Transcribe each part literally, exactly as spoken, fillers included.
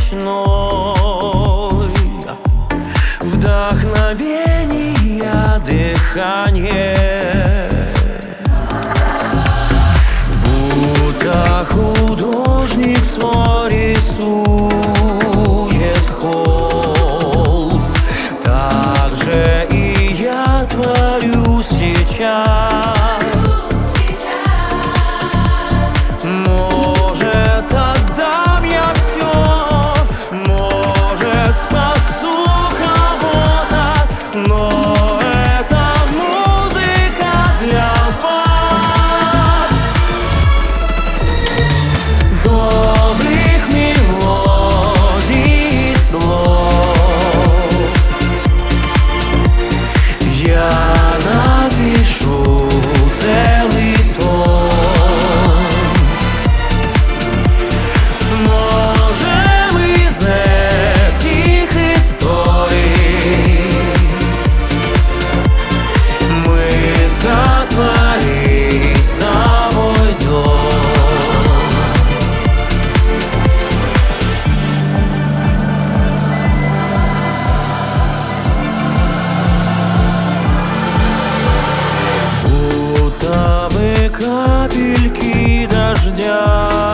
ночной, вдохновение, дыхание, будто художник свой рисует холст. Так же и я творю сейчас. Может, отдам я все, может, спасу кого-то, но это музыка для вас. Добрых мелодий и слов я напишу целый том. Сможем из этих историй мы сотворить с тобой дом. Будто бы капельки дождя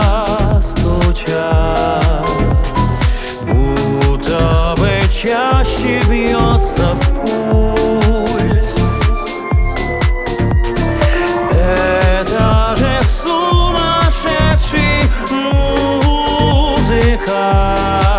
стучат, будто бы чаще бьется пульс. Это же сумасшедший музыка.